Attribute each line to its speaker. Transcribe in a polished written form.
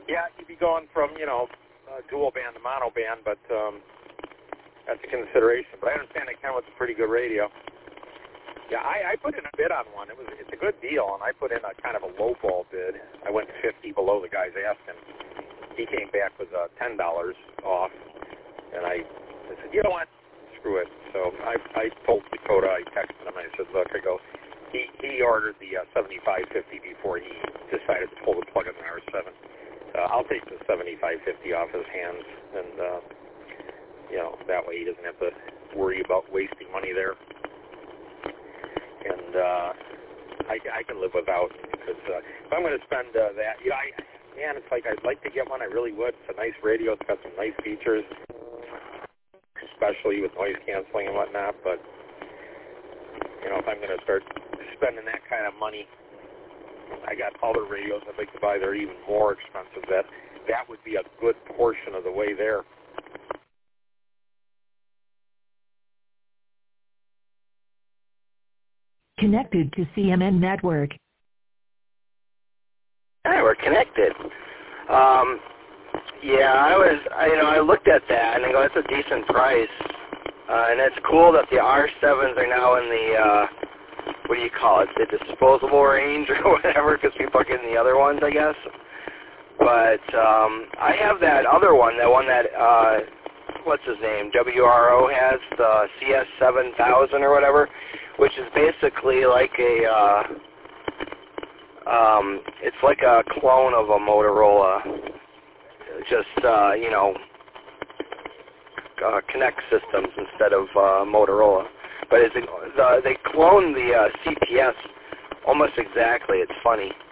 Speaker 1: Yeah, you'd be going from, dual band to mono band, but that's a consideration. But I understand it came with a pretty good radio. Yeah, I put in a bid on one. It's a good deal, and I put in a kind of a low-ball bid. I went 50 below the guy's asking. He came back with $10 off, and I said, you know what, screw it. So I told Dakota, I texted him, I said, look, he ordered the 7550 before he decided to pull the plug on the R7. I'll take the 7550 off his hands, and, that way he doesn't have to worry about wasting money there. And I can live without, because if I'm going to spend that, it's like I'd like to get one. I really would. It's a nice radio. It's got some nice features, especially with noise canceling and whatnot. But if I'm going to start spending that kind of money, I got other radios I'd like to buy. They're even more expensive. That would be a good portion of the way there.
Speaker 2: Connected to CMN Network.
Speaker 3: Hi, we're connected. I looked at that and I go, that's a decent price. And it's cool that the R7s are now in the, the disposable range or whatever, because people are getting the other ones, I guess. But I have that other one, what's his name, WRO has, the CS7000 or whatever, which is basically like it's like a clone of a Motorola, just, Connect systems instead of Motorola. But they clone the CPS almost exactly. It's funny.